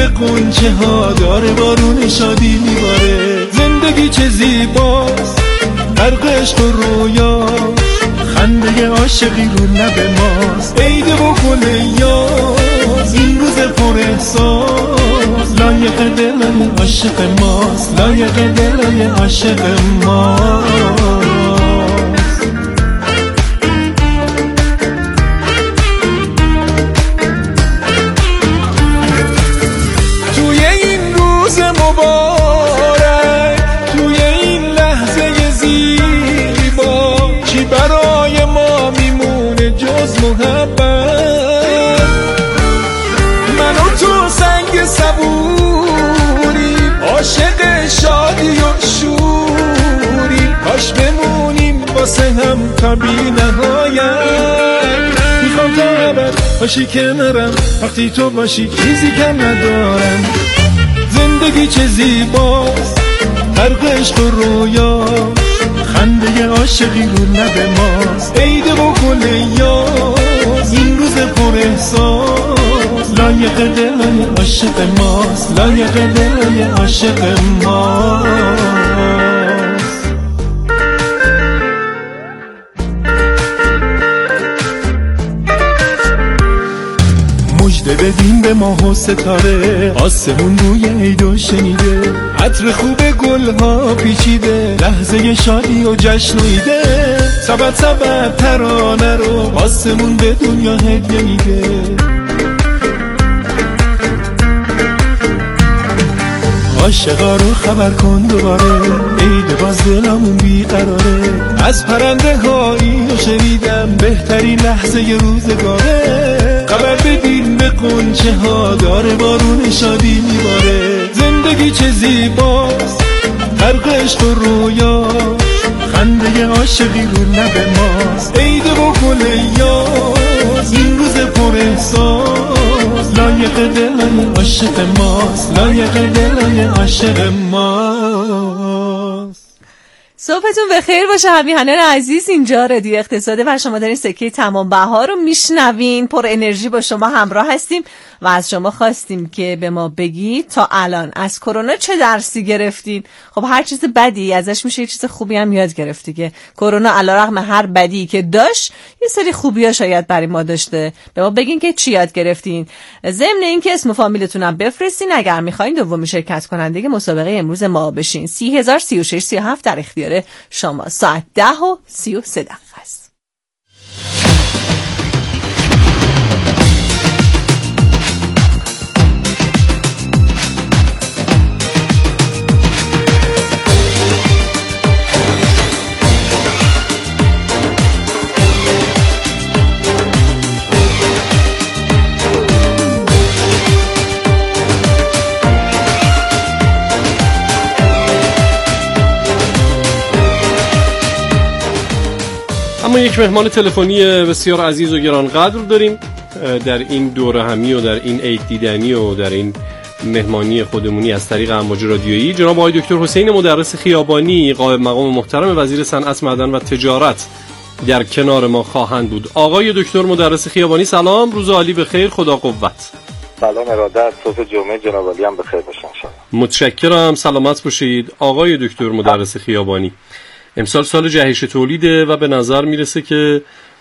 قنچه ها داره بارون شادی میباره. زندگی چه زیباست غرق عشق و رویا، خنده عاشقی رو لب ماست. عید و گل یاز این روز پر احساس، لایق دلای عاشق ماست، لایق دلای عاشق ماست. توی این روز مبارک، توی این لحظه زیبا، چی برای ما میمونه جز محبت؟ من و تو سنگ صبوری، عاشق شادی و شوری، کاش بمونیم واسه هم تا بی نهایت. میخوام تا ابد باشی کنارم، وقتی تو باشی چیزی کم ندارم. زندگی چه زیباست غرق عشق و رویا، خنده عاشقی رو لب ماست. عید و گل یاز این روز پر احساس، لایق دلای عاشق ماست، لایق دلای عاشق ماست. مژده بدین به ماه و ستاره، آسمون روی عیدو شنیده، عطر خوب گلها پیچیده، لحظه شادی و جشن و ایده. سبت سبت ترانه رو آسمون به دنیا هدیه میده. عاشقا رو خبر کن دوباره، عید باز دلمون بیقراره. از پرنده هایی شنیدم بهترین لحظه ی روزگاره. خبر بدین به قنچه ها داره بارون شادی میباره. زندگی چه زیباست غرق عشق و رویا، خنده عاشقی رو لب ماست. عید و گل یاز این روز پر احساس، لایق دلای عاشق ماست، لایق دلای عاشق ماست. صبحتون بخیر باشه همیهنان عزیز. اینجا رادیو اقتصاده و شما دارین سکه تمام بهار رو میشنوین. پر انرژی با شما همراه هستیم و از شما خواستیم که به ما بگید تا الان از کرونا چه درسی گرفتین. خب هر چیز بدی ازش میشه یه چیز خوبی هم یاد گرفت دیگه. کرونا علیرغم هر بدی که داشت یه سری خوبی‌ها شاید برای ما داشته. به ما بگین که چی یاد گرفتین. ضمن اینکه اسم و فامیلتون هم بفرستین اگر میخواین دومین شرکت کننده مسابقه امروز ما بشین. 3003637 در اختیار شما. ساعت 10:33 است. اما یک مهمان تلفنی بسیار عزیز و گرانقدر داریم در این دوره همی و در این عید دیدنی و در این مهمانی خودمونی از طریق امواج رادیویی. جناب آقای دکتر حسین مدرس خیابانی، قائم مقام محترم وزیر صنعت، معدن و تجارت در کنار ما خواهند بود. آقای دکتر مدرس خیابانی سلام، روز عالی بخیر، خدا قوت. سلام ارادت، صبح جمعه جناب عالی هم بخیر باشن. متشکرم، سلامت باشید. آقای دکتر مدرس خیابانی، امسال سال جهش تولیده و به نظر میرسه که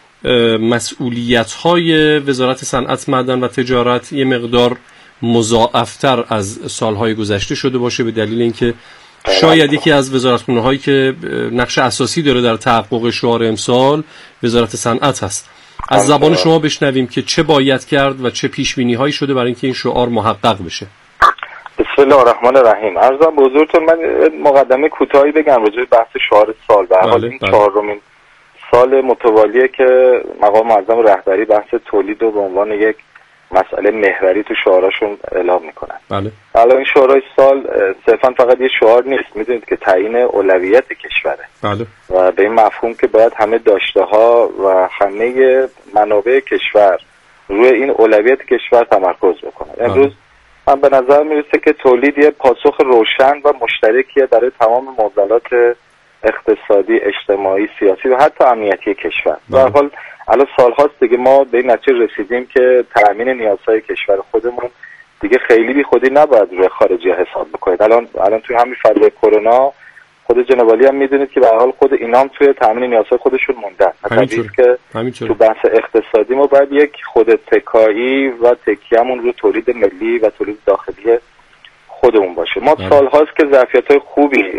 مسئولیت‌های وزارت صنعت، معدن و تجارت یه مقدار مضاعفتر از سالهای گذشته شده باشه، به دلیل اینکه شاید یکی از وزارتخونه‌هایی که نقش اساسی داره در تحقق شعار امسال وزارت صنعت هست. از زبان شما بشنویم که چه باید کرد و چه پیش‌بینی‌هایی شده برای اینکه این شعار محقق بشه. بسم الله الرحمن الرحیم. عرضم به حضورتون من مقدمه کوتاهی بگم راجع به بحث شعار سال. به حال این 4مین سال متوالیه که مقام معظم رهبری بحث تولید رو به عنوان یک مسئله محوری تو شعاراشون اعلام میکنن. بله. حالا این شعارهای سال صرفا فقط یه شعار نیست، میدونید که تعیین اولویت کشوره. بله. و به این مفهوم که باید همه داشته‌ها و همه منابع کشور روی این اولویت کشور تمرکز بکنه. امروز من به نظر میرسه که تولید یه پاسخ روشن و مشترکیه برای تمام معضلات اقتصادی، اجتماعی، سیاسی و حتی امنیتی کشور. در حال الان سال‌هاست دیگه ما به این نتیجه رسیدیم که تامین نیازهای کشور خودمون دیگه خیلی بی خودی نباید روی خارجی حساب بکنید. الان توی همین فضای کرونا خود جناب عالی هم میدونید که به هر حال خود اینا هم توی تامین نیازهای خودشون موندن. همینطوره تو بحث اقتصادی ما باید یک خود تکایی و تکیه‌مون رو تولید ملی و تولید داخلی خودمون باشه. ما سال‌هاست که ظرفیت‌های خوبی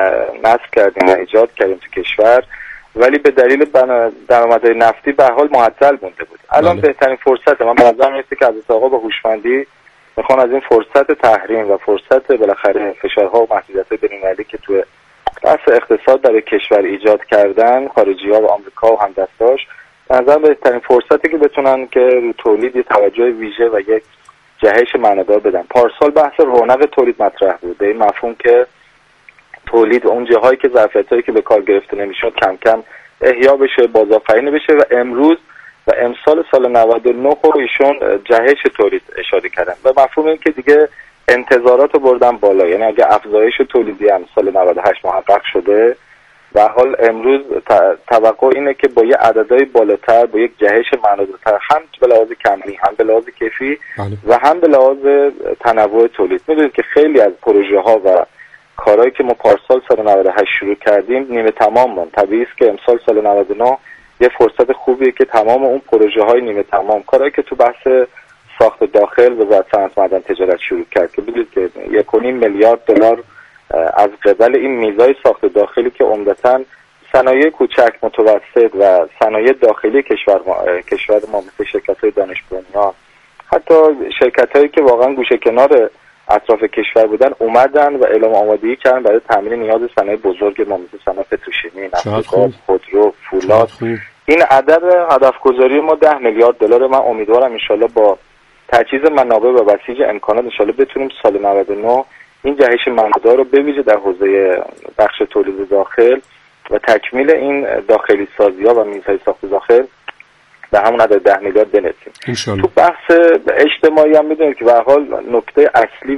نصب کردیم و ایجاد کردیم تو کشور، ولی به دلیل درآمدهای نفتی به هر حال معطل مونده بود. الان بهترین فرصت من به نظر میاد که حضرت آقا با هوشمندی میخوان از این فرصت تحریم و فرصت بالاخره فشارها و محدودیت‌های بین‌المللی که تو بحث اقتصاد برای کشور ایجاد کردن خارجی‌ها و آمریکا و همدستاش، به نظر بهترین فرصتی که بتونن که رو تولید یه توجه ویژه و یک جهش معنادار بدن. پارسال بحث رونق تولید مطرح بود، به این مفهوم که تولید و اون جاهایی که ظرفیتایی که به کار گرفته نمیشد کم کم احیا بشه، بازآفرینی بشه. و امروز و امسال سال 99 رو ایشون جهش تولید اشاره کردن و مفهوم این که دیگه انتظارات رو بردن بالا. یعنی اگه افزایش تولیدی هم سال 98 محقق شده، به حال امروز توقع اینه که با یه عددهای بالاتر، با یک جهش معنادارتر، هم به لحاظ کمی، هم به لحاظ کیفی و هم به لحاظ تنوع تولید. میدونید که خیلی از پروژه ها و کارهایی که ما پارسال سال 98 شروع کردیم نیمه تمام موند. طبیعی است که امسال سال 99 یه فرصت خوبیه که تمام اون پروژه های نیمه تمام، کارهایی که تو بحث ساخت داخل وزارت صنعت معدن تجارت شروع کرد که بدونید که 1.5 میلیارد دلار از قبل این میزای ساخت داخلی که عمدتاً صنایع کوچک، متوسط و صنایع داخلی کشور ما مثل شرکت‌های دانش بنیان، حتی شرکت‌هایی که واقعا گوشه کنار اطراف کشور بودن اومدن و اعلام آمادگی کردن برای تامین نیاز صنایع بزرگ ما مثل صنایع پتروشیمی، نفت، خودرو، فولاد. این عدد هدفگذاری ما 10 میلیارد دلار. من امیدوارم ان شاءالله با تجهیز منابع و بسیج امکانات ان شاءالله بتونیم سال 99 این جهش معنادار رو بویژه در حوزه بخش تولید داخل و تکمیل این داخلی سازی‌ها و میزهای ساخت داخل به همون عدد 10 میلیارد برسیم. تو بحث اجتماعی هم میدونید که به هر حال نکته اصلی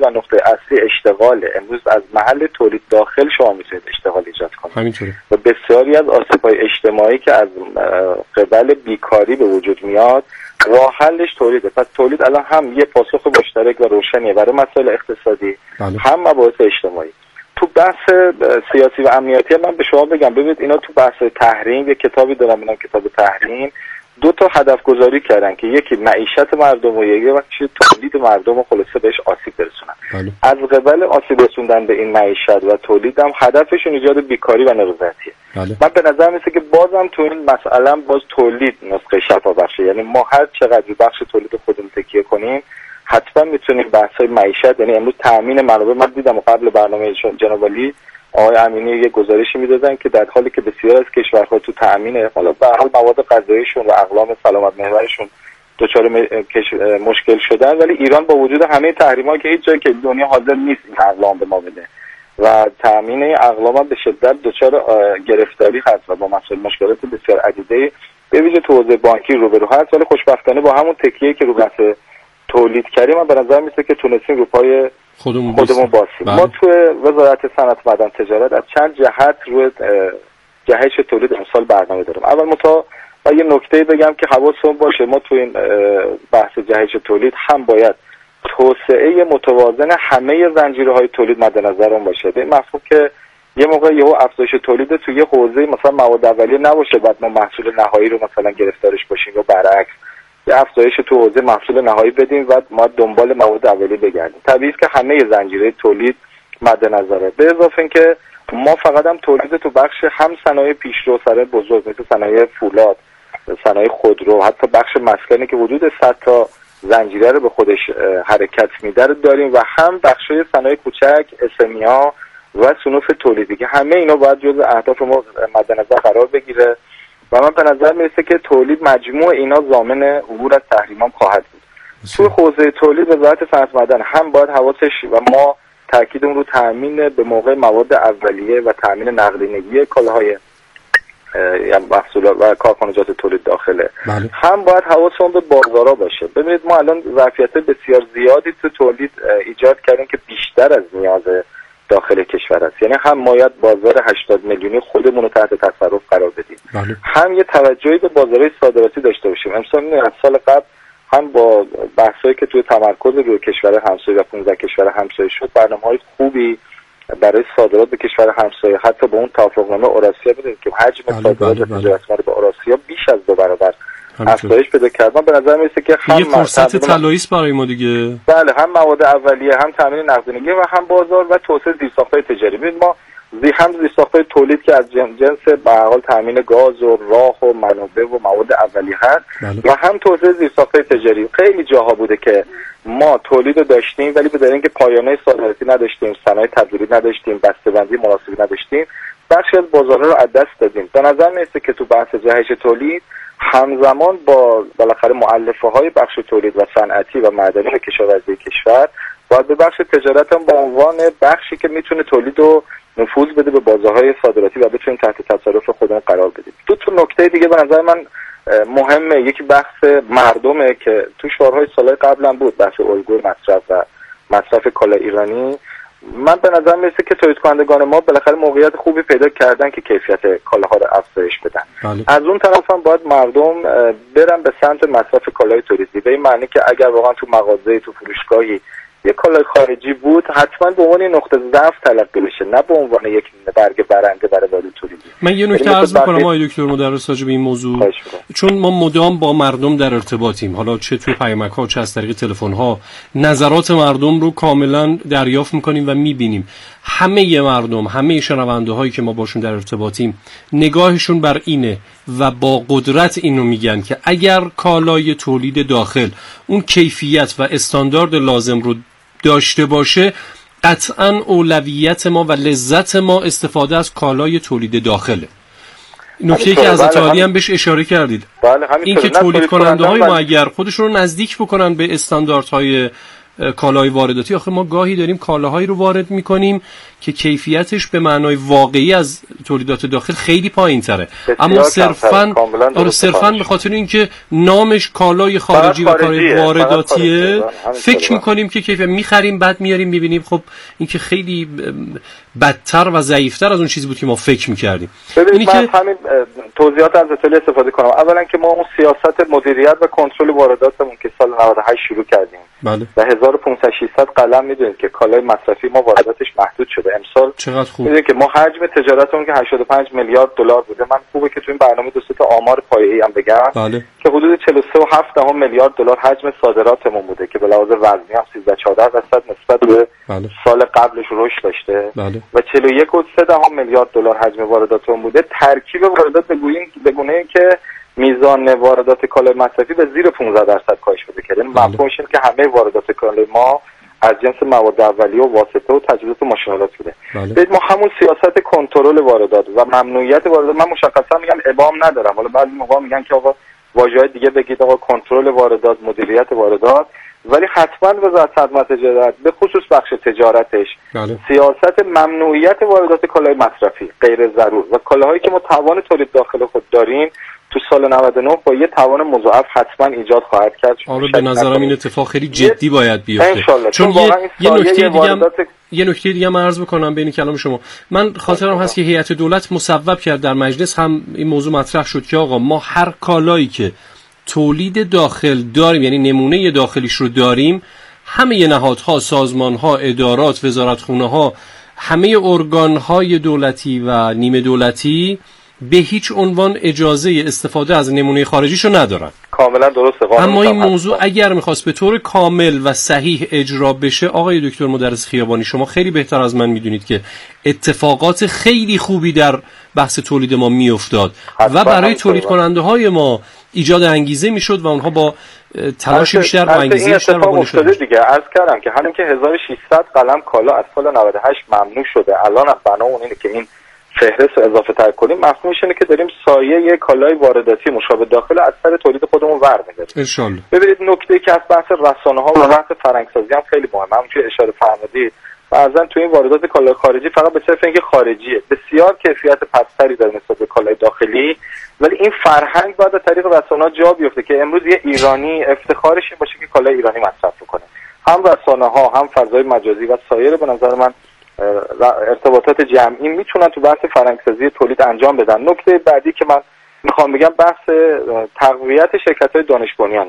اشتغاله. امروز از محل تولید داخل شما میتونید اشتغال ایجاد کنید. همینطوره. و بسیاری از آسیب‌های اجتماعی که از قبل بیکاری به وجود میاد راه حلش تولیده. پس تولید الان هم یه پاسخ مشترک و روشنیه برای مسائل اقتصادی، هم مباحث اجتماعی. تو بحث سیاسی و امنیتی من به شما بگم، ببینید اینا تو بحث تحریم، یه کتابی دارم به نام کتاب تحریم، 2 تا هدف گذاری کردن که یکی معیشت مردم و یکی وقتی تولید مردم و خلاصه بهش آسیب برسونن. از قبل آسیب رسوندن به این معیشت و تولید هم هدفشون ایجاد بیکاری و نارضایتیه. من به نظر میسه که بازم تو این مسئله باز تولید نسخه شفا بخشه. یعنی ما هر چقدر بخش تولید خودمون تکیه کنیم حتما میتونیم بحث‌های معیشت، یعنی امروز تامین منابع، من دیدم قبل برنامه جناب علی آقای امینی یک گزارشی میدادن که در حالی که بسیار از کشورها تو تامین حالا به هر حال مواد غذاییشون و اقلام سلامت محورشون دچار مشکل شدن، ولی ایران با وجود همه تحریم‌ها که هیچ جایی که دنیا حاضر نیست این اقلام به ما بده و تامین اقلام به شدت دچار گرفتاری هست و با مسائل مشکلات بسیار عدیده به ویژه تو حوزه بانکی روبرو هست، ولی خوشبختانه با همون تکیه‌ای که رو بحث تولید کردیم من به نظر میسه که تونستیم رو پای خودمون باسیم. ما تو وزارت صنعت معدن تجارت از چند جهت روی جهش تولید امسال برنامه داریم. اول و یه نکته بگم که حواسمون باشه، ما تو این بحث جهش تولید هم باید توسعه متوازن همه زنجیرهای تولید مد نظرمون باشه. به مفهوم که یه موقع یهو افزایش تولید تو یه حوزه مثلا مواد اولیه نباشه بعد ما محصول نهایی رو مثلا گرفتارش باشیم یا برعکس یه افزایش تو حوزه محصول نهایی بدیم و ما دنبال مواد اولیه بگردیم. طبیعی است که همه زنجیره تولید مد نظره. به اضافه اینکه ما فقط هم تولید تو بخش هم صنایع پیشرو صنایع بزرگ مثل صنایع فولاد، صنایع خودرو، حتی بخش مسکنی که وجود 100 تا زنجیره رو به خودش حرکت میده داریم و هم بخشای صنایع کوچک، اسمیا و صنوف تولیدی که همه اینا باید جزء اهداف ما مد نظر قرار بگیره و من به نظر میرسه که تولید مجموع اینا ضامن عبور از تحریم‌ها خواهد بود. تو حوزه تولید وزارت صنعت معدن هم باید حواسش و ما تاکیدمون رو تامین به موقع مواد اولیه و تامین نقدینگی کالاهای یا محصولات و کارخانجات تولید داخله. هم باید حواسمون به بازارا باشه. ببینید ما الان ظرفیت بسیار زیادی تو تولید ایجاد کردیم که بیشتر از نیاز داخل کشور است. یعنی هم باید بازار 80 میلیونی خودمون رو تحت تصرف قرار بدیم. هم یه توجهی به بازارهای صادراتی داشته باشیم. امسال از سال قبل هم با بحثایی که توی تمرکز روی کشور همسایه و 15 کشور همسایه شد، برنامه‌های خوبی برای صادرات به کشور همسایه، حتی با اون توافقنامه اوراسیا بدونید که حجم صادرات تجارت ما به اوراسیا بیش از 2 برابر افزایش پیدا کرد. من به نظر میاد که هم فرصت طلایی است برای ما دیگه. بله، هم مواد اولیه، هم تامین نقدینگی و هم بازار و توسعه زیرساخت‌های تجاری. ببینید ما هم زیرساخت‌های تولید که از جنس به هر حال تامین گاز و راه و منابع و مواد اولیه هست و هم توسعه زیرساخت‌های تجاری. خیلی جاها بوده که ما تولید رو داشتیم ولی به دلیل اینکه پایانه صادراتی نداشتیم، صنایع تبدیلی نداشتیم، بسته‌بندی مناسبی نداشتیم، بخشی از بازارها رو از دست دادیم. به نظر میاد که تو بحث جهش تولید همزمان با بالاخره مؤلفه‌های بخش تولید و صنعتی و معدنی و کشاورزی کشور باید به بخش تجارت هم با عنوان بخشی که میتونه تولید و نفوذ بده به بازارهای صادراتی و بتونیم تحت تصرف خودمون قرار بدیم. تو نکته دیگه به نظر من مهمه، یکی بحث مردمه که تو شعارهای سالهای قبلا بود، بحث الگوی مصرف و مصرف کالا ایرانی. من به نظر میرسه که تولید کنندگان ما بالاخره موقعیت خوبی پیدا کردن که کیفیت کالاها رو افزایش بدن. از اون طرف هم باید مردم برن به سمت مصرف کالای توریستی، به این معنی که اگر واقعا تو مغازه، تو فروشگاهی یک کالای خارجی بود، حتما به عنوان نقطه ضعف تلقی بشه، نه به عنوان یک برگ برنده برای وارد توریستی. من یه نکته عرض می‌کنم آقای دکتر مدرس راجع به این موضوع، چون ما مدام با مردم در ارتباطیم، حالا چه توی پیامک‌ها چه از طریق تلفن‌ها، نظرات مردم رو کاملا دریافت می‌کنیم و می‌بینیم. همه مردم، همه شنونده‌هایی که ما باشون در ارتباطیم، نگاهشون بر اینه و با قدرت اینو میگن که اگر کالای تولید داخل اون کیفیت و استاندارد لازم رو داشته باشه، قطعاً اولویت ما و لذت ما استفاده از کالای تولید داخله. نکته که از عالی هم بهش اشاره کردید، این که تولید کننده های ما اگر خودشون رو نزدیک بکنن به استانداردهای کالای وارداتی، آخه ما گاهی داریم کالاهایی رو وارد میکنیم که کیفیتش به معنای واقعی از تولیدات داخل خیلی پایین تره، اما صرفاً به خاطر اینکه نامش کالای خارجی و کالای وارداتیه فکر میکنیم که کیفیت میخریم، بعد میاریم میبینیم خب این که خیلی بدتر و ضعیفتر از اون چیزی بود که ما فکر میکردیم. ببینید من همین توضیحات از اطلاع استفاده کنم. اولا که ما اون سیاست مدیریت و کنترل وارداتمون که سال 98 شروع کردیم، بله، و 1500 قلم میدونید که کالای مصرفی ما وارداتش محدود شده. امسال چقدر خوب میدونید که ما حجم تجارتمون که 85 میلیارد دلار بوده. من خوبه که تو این برنامه دو تا آمار پایه‌ای هم بگم، بله، که حدود 43.7 میلیارد دلار حجم صادراتمون بوده که به لحاظ وزنی هم 13.4% نسبت به سال قبلش رشد داشته، بله، و 41.3 میلیارد دلار حجم وارداتمون بوده. ترکیب واردات به گونه‌ای که میزان واردات کالای مصرفی به زیر 15% کاهش پیدا کرده. مفهومش اینه که همه واردات کالای ما از جنس مواد اولیه و واسطه و تجهیزات و ماشین‌آلات بوده. ببین ما همون سیاست کنترل واردات و ممنوعیت واردات، من مشخصا میگم ابهام ندارم، حالا بعضی موقع میگن که آقا واژه‌های دیگه بگید، آقا کنترل واردات، مدیریت واردات، ولی حتما وزارت صنعت تجارت به خصوص بخش تجارتش سیاست ممنوعیت واردات کالای مصرفی غیر ضرور و کالاهایی که ما توان تولید داخل خود داریم تو سال 99 با یه توان مضاعف حتما ایجاد خواهد کرد. آره به نظرم این اتفاق خیلی جدی باید بیفته. چون یه نکته دیگه هم عرض بکنم بین کلام شما. من خاطرم هست که هیئت دولت مصوب کرد، در مجلس هم این موضوع مطرح شد که آقا ما هر کالایی که تولید داخل داریم، یعنی نمونه داخلیش رو داریم، همه نهادها، سازمانها، ادارات، وزارتخونه‌ها، همه ارگان‌های دولتی و نیمه دولتی به هیچ عنوان اجازه استفاده از نمونه خارجیشو ندارن. کاملا درسته. اما این موضوع اگر میخواست به طور کامل و صحیح اجرا بشه، آقای دکتر مدرس خیابانی شما خیلی بهتر از من میدونید که اتفاقات خیلی خوبی در بحث تولید ما میافتاد و برای تولید کننده های ما ایجاد انگیزه میشد و اونها با تلاش بیشتر و انگیزه بیشتر واگذار شده. دیگه عرض کردم که همین که 1600 قلم کالا از سال 98 ممنوع شده، الان بنا اون اینه که این فهرست رو اضافه تر کنیم، مفهومش اینه که داریم سایه یک کالای وارداتی مشابه داخل از سر تولید خودمون ور می‌داریم ان شاء الله. ببینید نکته که از بحث رسانه‌ها و بحث فرهنگ‌سازی هم خیلی مهمه. همون که اشاره فرمودید، بعضن توی این واردات کالای خارجی فقط به صرف اینکه خارجیه بسیار کیفیت پستری داره نسبت به کالای داخلی، ولی این فرهنگ باید از طریق رسانه‌ها جا بیفته که امروز یه ایرانی افتخارش این باشه که کالای ایرانی مصرف کنه. هم رسانه‌ها، هم فضای مجازی و سایر به نظر من ارتباطات جمعی میتونن تو بحث فرهنگسازی تولید انجام بدن. نکته بعدی که من میخوام بگم بحث تقویت شرکت‌های دانش بنیانه.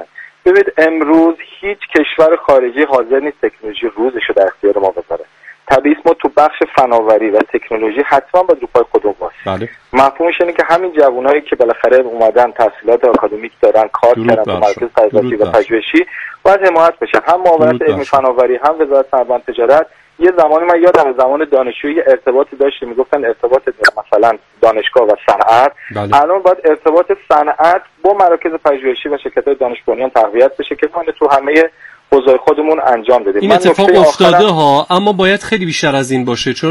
ببینید امروز هیچ کشور خارجی حاضر نیست تکنولوژی روزش رو در اختیار ما بذاره. طبیعی ما تو بخش فناوری و تکنولوژی حتما باید رو پای خودمون باشیم. بله. مفهومش اینه که همین جوانایی که بالاخره اومدن تحصیلات آکادمیک دارن، کار کردن تو مرکز تحقیقاتی و پژوهشی، باید حمایت بشن. هم معاونت علمی فناوری، هم وزارت صنعت و تجارت. یه زمانی من یادم زمان دانشجویی ارتباطی داشتیم، میگفتن ارتباط مثلا دانشگاه و صنعت. بله. الان باید ارتباط صنعت با مراکز پژوهشی و شرکت‌های دانش بنیان تقویت بشه که ما تو همه حوزه خودمون انجام بدیم. این اتفاق افتاده ها، اما باید خیلی بیشتر از این باشه، چون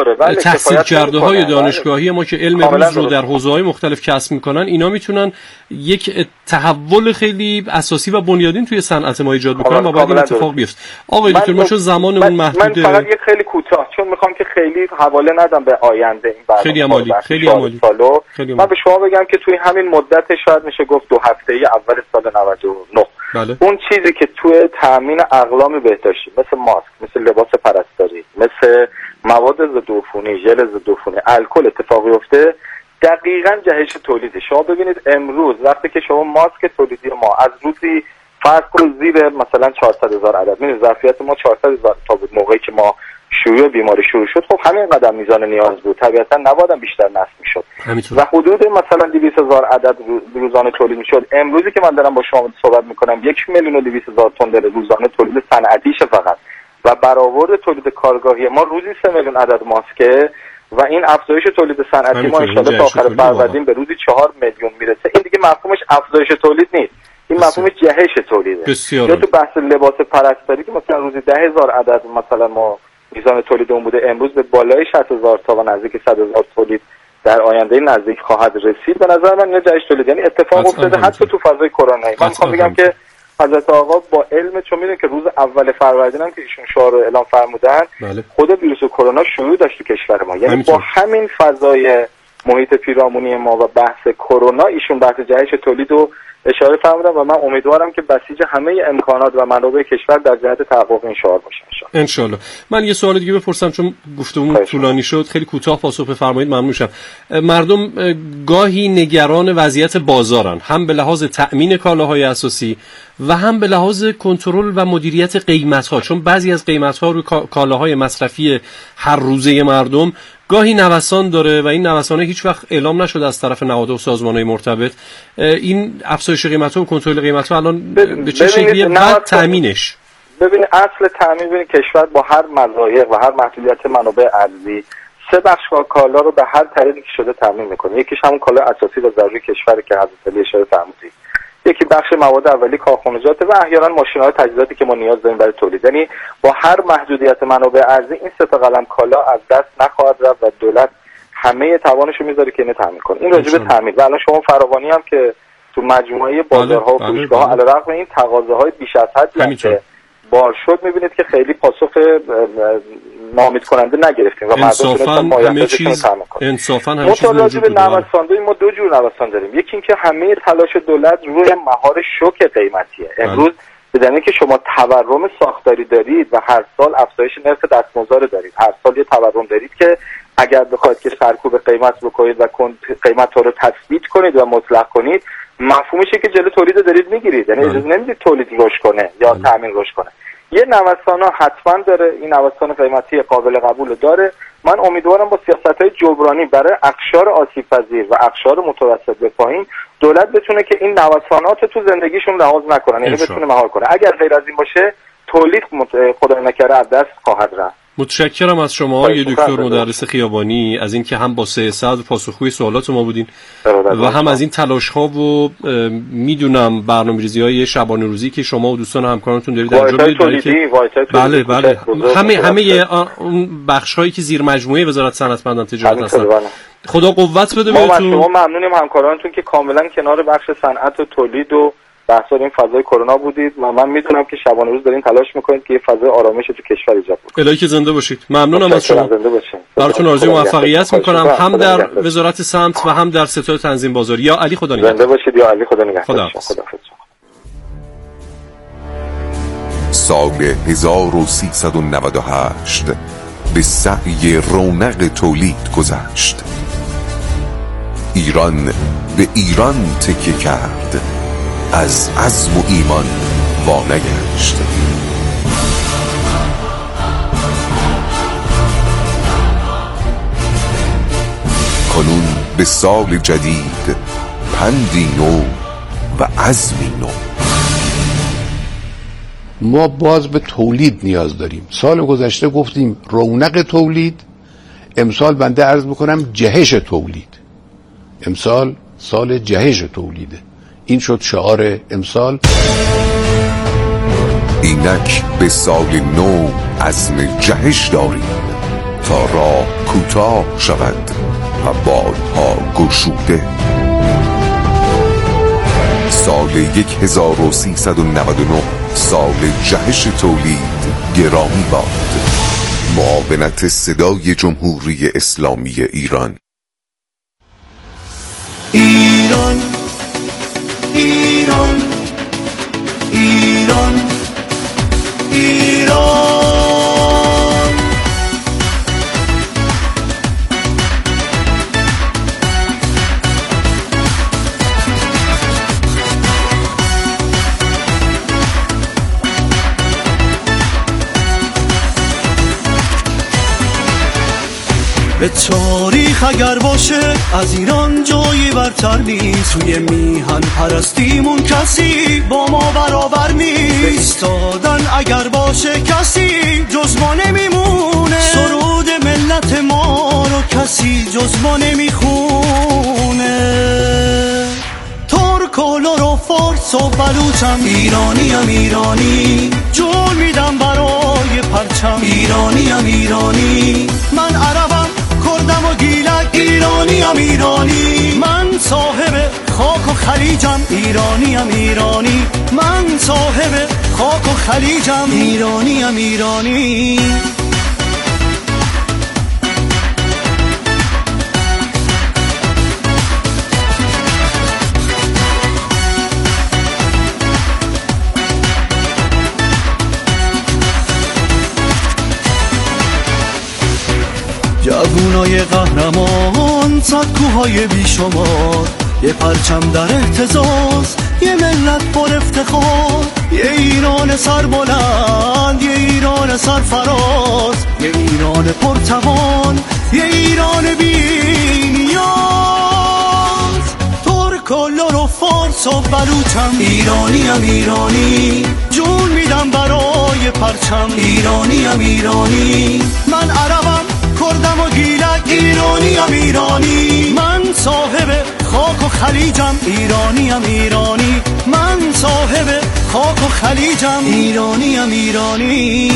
تحصیل کرده های دانشگاهی ما که علم روز رو در حوزه‌های مختلف کسب میکنن، اینا میتونن یک تحول خیلی اساسی و بنیادین توی صنعت ما ایجاد بکنن و باید این اتفاق بیفته. آقای دکتر ما چون زمانمون محدوده، من فقط یک خیلی کوتاه، چون میخوام که خیلی حواله ندم به آینده این برنامه. خیلی عالی. من به شما بگم که توی همین مدت شاید میشه گفت 2 هفته اول سال 99 بله. اون چیزی که توی تامین اقلام بهداشتی مثل ماسک، مثل لباس پرستاری، مثل مواد ضد عفونی، ژل ضد عفونی، الکل اتفاقی افته، دقیقاً جهش تولیده. شما ببینید امروز وقتی که شما ماسک تولیدی ما از روزی فرض کنید زیر مثلا 400,000 عدد، می‌بینید ظرفیت ما 400,000 تا بود موقعی که ما شیوع بیماری شروع شد. خب همین قدم میزان نیاز بود، طبیعتا نباید بیشتر نصب میشد و حدود مثلا 200,000 عدد روزانه تولید میشد. امروزی که من دارم با شما صحبت میکنم 1,200,000 تن روزانه تولید صنعتیشه فقط و برآورد تولید کارگاهی ما روزی 3 میلیون عدد ماسکه و این افزایش تولید صنعتی ما ان شاءالله تا آخر فروردین به روزی 4 میلیون میرسه. این دیگه مفهومش افزایش تولید نیست، این مفهوم جهش تولیده. یا تو بحث لباس پرستاری که مثلا روزی 10,000 عدد مثلا ما میزان تولید اون بوده، امروز به بالای 60,000 تا و نزدیک 100,000 تولید در آینده نزدیک خواهد رسید. به نظر من جهش تولید یعنی اتفاق افتاده حتی تو فضای کرونا. من میخوام بگم که حضرت آقا با علم، چون میدونن که روز اول فروردین هم که ایشون شعار رو اعلام فرمودن، خود ویروس کرونا شروع داشت تو کشور ما، یعنی با همین فضای محیط پیرامونی ما و بحث کرونا ایشون بحث جهش تولید رو اشاره فرمودن و من امیدوارم که بسیج همه امکانات و منابع کشور در جهت تحقق این شعار باشه ان شاءالله. من یه سوال دیگه بپرسم چون گفتمون طولانی شد، خیلی کوتاه پاسخ بفرمایید ممنون میشم. مردم گاهی نگران وضعیت بازارن، هم به لحاظ تأمین کالاهای اساسی و هم به لحاظ کنترل و مدیریت قیمت‌ها، چون بعضی از قیمت‌ها روی کالاهای مصرفی هر روزه مردم گاهی نوسان داره و این نوسانه هیچ وقت اعلام نشده از طرف نهادها و سازمان‌های مرتبط. این افزایش قیمت‌ها و کنترل قیمت‌ها الان به چه شکلیه و تامینش؟ ببینید اصل تامین، ببینید کشور با هر مضایق و هر محدودیت منابع ارزی 3 بخش کالا رو به هر طریقی که شده تامین می‌کنه. یکیش همون کالای اساسی و ضروری کشور که حضرت علی اشاره فرمودید، یکی بخش مواد اولیه کارخانجات و احیانا ماشین‌های تجهیزاتی که ما نیاز داریم برای تولید. یعنی با هر محدودیت منابع ارزی این 3 تا قلم کالا از دست نخواهد رفت و دولت همه توانش رو میذاره که اینو تامین کنه. این راجع به تامین. و الان شما فراوانی هم که تو مجموعه بازارها و فروشگاه‌ها علیرغم این تقاضاهای بیش از حدی که بار شد می‌بینید که خیلی پاسخ ناامید کننده نگرفتیم و مردم تونستن مایحتاجشون رو تامین کنن. انصافاً همه چیز موجود بود. نوساندهی ما 2 جور نوسان داریم. یکی اینکه همه تلاش دولت روی مهار شوک قیمتیه. امروز بدون اینکه شما تورم ساختاری دارید و هر سال افزایش نرخ دستمزد دارید، هر سال یه تورم دارید که اگر بخواید که سرکوب قیمت بکنید و قیمت رو تثبیت کنید و مطلق کنید، مفهومشه که جلو تولید دارید میگیرید، یعنی اجازه نمیدید تولید رشد کنه یا تامین رشد کنه. یه نوسان ها حتما داره، این نوسان قیمتی قابل قبول داره. من امیدوارم با سیاست‌های جبرانی برای اقشار آسیب‌پذیر و اقشار متوسط به پایین دولت بتونه که این نوسانات تو زندگیشون لحاظ نکنن، یعنی بتونه مهار کنه. اگر غیر از این باشه تولید خدای نکرده از دست خواهد رفت. متشکرم از شما یه دکتر مدرس خیابانی، از اینکه هم با صد پاسخگوی سوالات ما بودین و هم از این تلاش‌ها و میدونم برنامه‌ریزی‌های شبانه روزی که شما و دوستان همکارانتون دارید انجام میدید. بله همه اون بخش‌هایی که زیر مجموعه وزارت صنعت و تجارت هستن. خدا قوت بده بهتون. ما ممنونیم همکارانتون که کاملا کنار بخش صنعت و تولید و بحث این فضای کرونا بودید و من میدونم که شبانه روز دارین تلاش میکنید که یه فضای آرامش تو کشور ایجاد کنید. الهی که زنده باشید. ممنونم از شما. براتون آرزوی موفقیت میکنم هم در وزارت سمت و هم در ستاد تنظیم بازار. یا علی خدا نگهدار. زنده باشید. یا علی خدا نگهدار. سال 1398 به سعی رونق تولید گذشت. ایران به ایران تکیه کرد. از عزم و ایمان وانگشت. کنون به سال جدید پندی نو و عزمی نو. ما باز به تولید نیاز داریم. سال گذشته گفتیم رونق تولید، امسال بنده عرض میکنم جهش تولید. امسال سال جهش تولیده. این شد شعار امسال. اینک به سال نو عزم جهش داریم تا راه کوتاه شود و بادها گشوده. سال 1399 سال جهش تولید گرامی باد. معاونت صدای جمهوری اسلامی ایران. ایران ایران ایران ایران. به تاریخ اگر باشه از ایران جایی برتر نیست. توی میهن پرستیمون کسی با ما برابر نیست. ایستادن اگر باشه کسی جز ما نمیمونه. سرود ملت ما رو کسی جز ما نمیخونه. ترک و لر و فارس و بلوچم ایرانیم ایرانی. جون میدم برای پرچم ایرانیم ایرانی. من عربم کردم و گیلک ایرانیم ایرانی. من صاحب خاک و خلیجم ایرانیم ایرانی. من صاحب خاک و خلیجم ایرانیم ایرانی. جوونای قهرمان، سکوهای بیشمار، یه پرچم در اهتزاز، یه ملت پر افتخار. یه ایران سربلند، یه ایران سرفراز، یه ایران پرتوان، یه ایران بی نیاز. ترک و لر و فارس و بلوچم ایرانیم ایرانی. جون میدم برای پرچم ایرانیم ایرانی. من عربم کردم و گیلک ایرانیم ایرانی. من صاحب خاک و خلیجم ایرانیم ایرانی. من صاحب خاک و خلیجم ایرانیم ایرانی.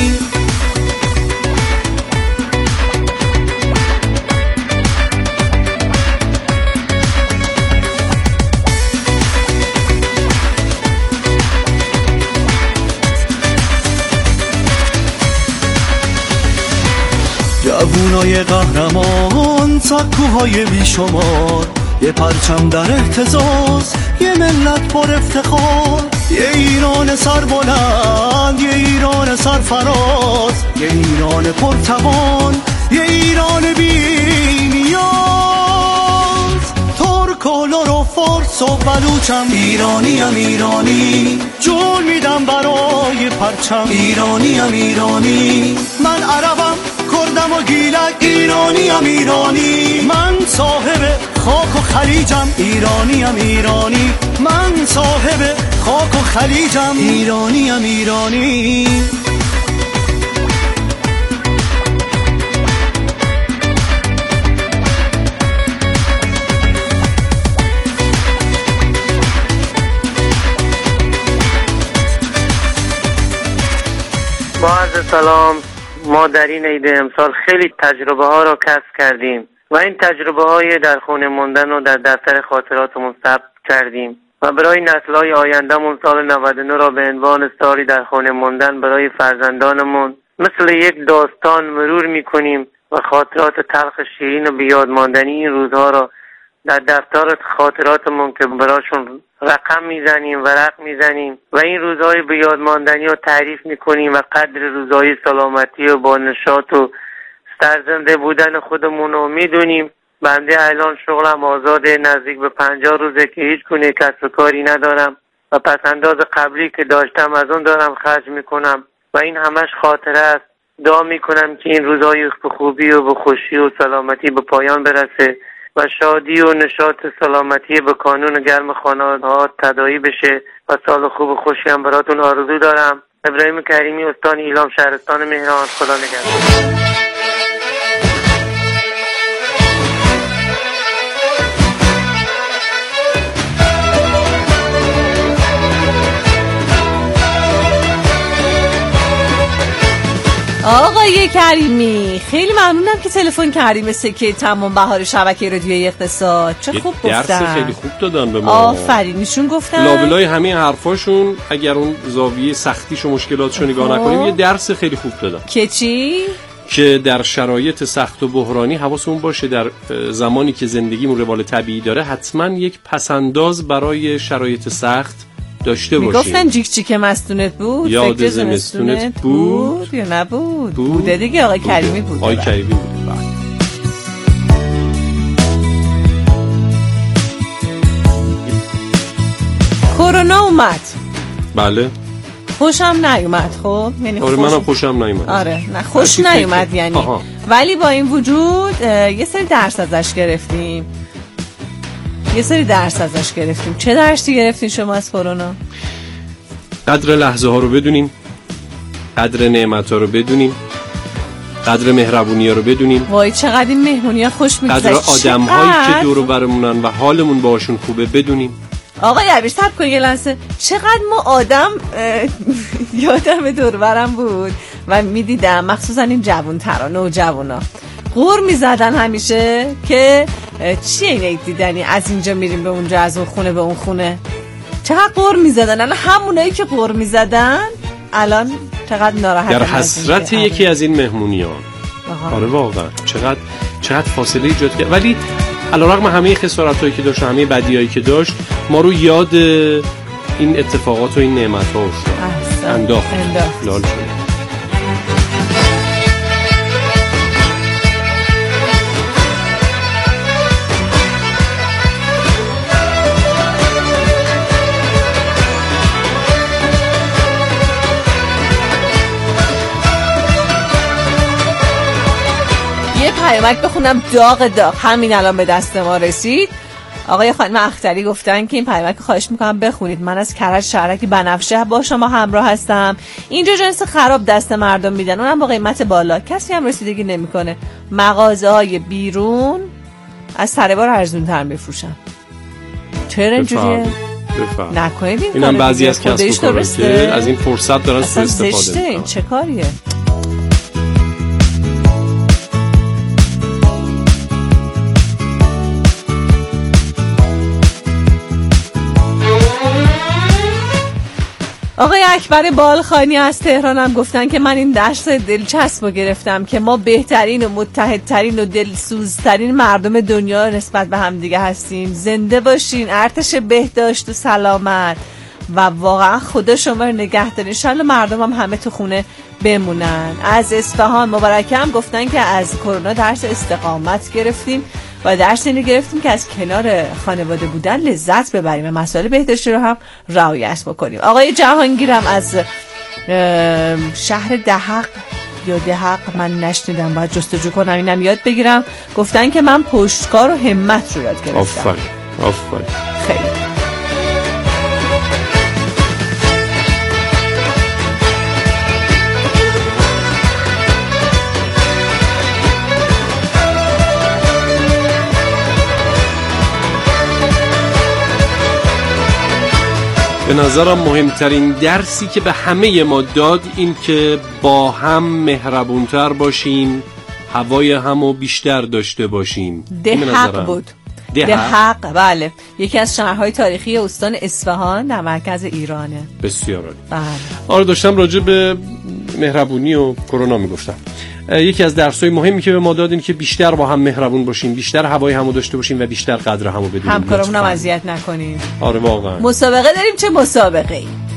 جوونای قهرمان، سکوهای بیشمار، یه پرچم در اهتزاز، یه ملت پر افتخار. یه ایران سربلند، یه ایران سرفراز، یه ایران پرتوان، یه ایران بی نیاز. ترک و لر و فارس و بلوچم ایرانیم ایرانی. جون میدم برای پرچم ایرانیم ایرانی. من عربم کردم و گیلک ایرانیم ایرانی. من صاحب خاک و خلیجم ایرانیم ایرانی. من صاحب خاک و خلیجم ایرانیم ایرانی. با عرض سلام، ما در این عید امسال خیلی تجربه ها را کسب کردیم و این تجربه های در خونه موندن و در دفتر خاطراتمون ثبت کردیم و برای نسل‌های آینده‌مون سال 99 را به عنوان سالی در خونه موندن برای فرزندانمون مثل یک داستان مرور می‌کنیم و خاطرات تلخ شیرین و بیاد ماندنی این روزها را در دفتر خاطراتمون که براشون رقم میزنیم ورق میزنیم و این روزهای بیاد ماندنی رو تعریف میکنیم و قدر روزهای سلامتی و با نشاط و سرزنده بودن خودمون رو میدونیم. بنده الان شغلم آزاده، نزدیک به 50 روزه که هیچ گونه کسب و کاری ندارم و پسنداز قبلی که داشتم از اون دارم خرج میکنم و این همش خاطره است. دعا میکنم که این روزهای به خوبی و به خوشی و سلامتی به پایان برسه و شادی و نشاط سلامتی به کانون گرم خانواده‌ها تداعی بشه و سال خوب و خوشی هم براتون آرزو دارم. ابراهیم کریمی، استان ایلام، شهرستان مهران. خدا نگهدار. آقای کریمی خیلی ممنونم که تلفن کردیم به سکه تمام بهار شبکه رادیویی اقتصاد. چه خوب گفتن. درس خیلی خوب دادن به ما. آفرینشون گفتن. لابلای همه حرفاشون اگر اون زاویه سختیش و مشکلاتشو نگاه نکنیم یه درس خیلی خوب دادن. که چی؟ که در شرایط سخت و بحرانی حواسمون باشه در زمانی که زندگیمون روال طبیعی داره حتما یک پسنداز برای شرایط سخت داشته باشیم. میگفتن جیک جیک مستونت بود، یاد زمستونت بود یا نبود؟ بوده دیگه. آقای کریمی بود. آقای کریمی بود. کرونا اومد. بله. خوشم نیومد. خب یعنی آره منم خوشم نیومد. آره نه خوش نیومد یعنی. ولی با این وجود یه سری درس ازش گرفتیم. چه درسی گرفتین شما از کرونا؟ قدر لحظه ها رو بدونیم، قدر نعمت ها رو بدونیم، قدر مهربونی ها رو بدونیم. وای چقدر این مهمونی ها خوش میگذره. قدر آدم هایی که دور و برمونن و حالمون باشون خوبه بدونیم. آقای عبیر صبر کن یه لحظه. چقدر ما آدم یادم دور برم بود و میدیدم مخصوصا این جوان‌ترا و جوانا غور میزدن همیشه که چیه این دیدنی از اینجا میریم به اونجا از اون خونه به اون خونه. چقدر غور میزدن. الان همونایی که غور میزدن الان چقدر ناراحتن. در حسرت یکی از این مهمونیان. آره واقعا چقدر فاصله ایجاد کرد. ولی علیرغم همه خسارتایی که داشت، همه بدیایی که داشت، ما رو یاد این اتفاقات و این نعمت‌ها افتاد. انداخت. لال شد. پیامک بخونم داغ همین الان به دست ما رسید. آقای خانم اختری گفتن که این پیامک خواهش میکنم بخونید. من از کرج شهرک بنفشه با شما همراه هستم. اینجا جنس خراب دست مردم میدن، اونم با قیمت بالا، کسی هم رسیدگی نمیکنه. مغازه‌های بیرون از سر بار ارزون‌تر میفروشن. چرا اینجوریه؟ نکنید این هم بعضی از کسب و کارها که از این فرصت دارن سوء استفاده میکنن. این چه کاریه؟ آقای اکبر بالخانی از تهران هم گفتن که من این درس دلچسب رو گرفتم که ما بهترین و متحدترین و دلسوزترین مردم دنیا نسبت به هم دیگه هستیم. زنده باشین، ارتش بهداشت و سلامت و واقعا خدا شما رو نگه داره. انشالله مردم هم همه تو خونه بمونن. از اصفهان مبارکه هم گفتن که از کرونا درس استقامت گرفتیم و درس اینو گرفتیم که از کنار خانواده بودن لذت ببریم و مسائل بهداشتی رو هم رعایت بکنیم. آقای جهانگیرم از شهر دهق یا دهق، من نشنیدم، باید جستجو کنم اینم یاد بگیرم. گفتن که من پشتکار و همت رو یاد گرفتم. آفرین. خیلی به نظرم مهمترین درسی که به همه ما داد این که با هم مهربونتر باشیم، هوای همو بیشتر داشته باشیم. دهق بود. دهق بله، یکی از شهرهای تاریخی استان اصفهان در مرکز ایرانه. بسیار عالی. بله. آره داشتم راجع به مهربونی و کرونا میگفتم. یکی از درس‌های مهمی که به ما داد این که بیشتر با هم مهربون باشیم، بیشتر هوای همو داشته باشیم و بیشتر قدر همو بدونیم. همکارمون هم اذیت نکنیم. آره واقعا. مسابقه داریم. چه مسابقه‌ای؟